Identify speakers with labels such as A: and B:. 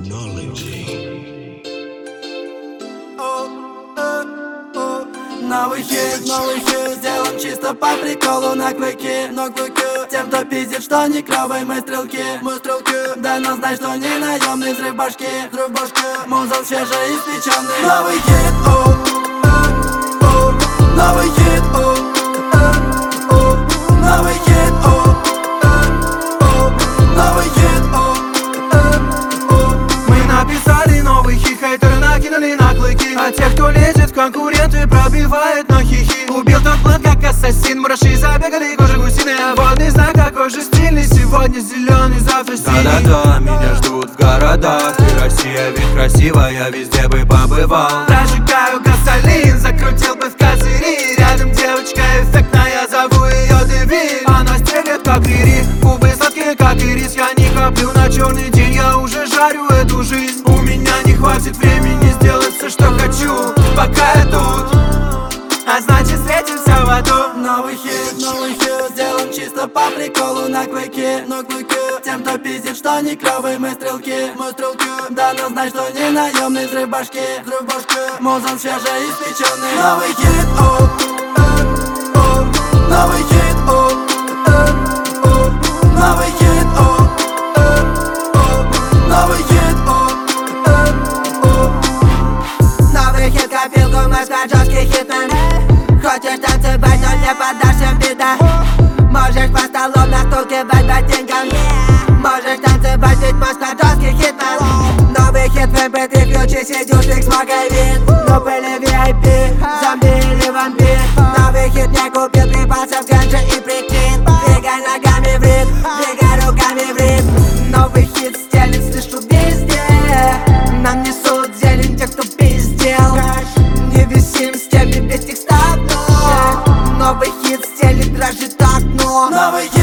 A: Technology.
B: Новый хит, сделан чисто по приколу на клыки, но клыки тем, кто пиздит, что не клёвые мы стрелки. Да, но знай, что не наемный взрыв башки. Музон свежеиспеченный. Новый хит, новый хит, новый хит, новый хит.
C: Мы написали новый хит, хейтеры накинули на клыки. А тех, кто лезет в конкуренты, пробивает на хихи. Убил тот план, как ассасин, мураши забегали, кожа гусиной. А водный знак какой же стильный, сегодня зеленый, завтра синий.
D: Да-да-да, меня ждут в городах. Ты Россия, ведь красивая, везде бы побывал.
C: Прожигаю гасолин, закрутил бы в козыри. Рядом девочка эффектная, зову ее Девиль. Она стрелит как Рири, губы сладкие как ирис. Я не коплю на черный день, я уже жарю эту жизнь. У меня не хватит времени сделать все, что хочу, пока я тут, а значит встретимся в аду.
B: Новый хит, сделан чисто по приколу на клыки, но клыки тем, кто пиздит, что не клёвые мы стрелки. Да, но знай, что не наемный взрыв башки. Музон свежеиспеченный. Новый хит, новый хит, новый хит, новый хит.
E: Новый хит, копилку мы скажем жёсткий хитмен. Хочешь танцевать, но не поддашься в беда. Можешь по столу настукивать ботинками. Можешь танцевать, ведь Москва жёсткий хитмен. Новый хит, MP3, ключи, сидюшник, смог и вид. Ну были VIP, зомби или вампир. Новый хит не купил, припасов, ганджа и прикид. Двигай ногами в ритм, двигай руками в ритм. Новый хит стелит, слышу везде. Нам несут зелень те, кто пиздел. Не висим с теми, без их ставно. Новый хит стелит, дрожит окно.
B: Новый хит.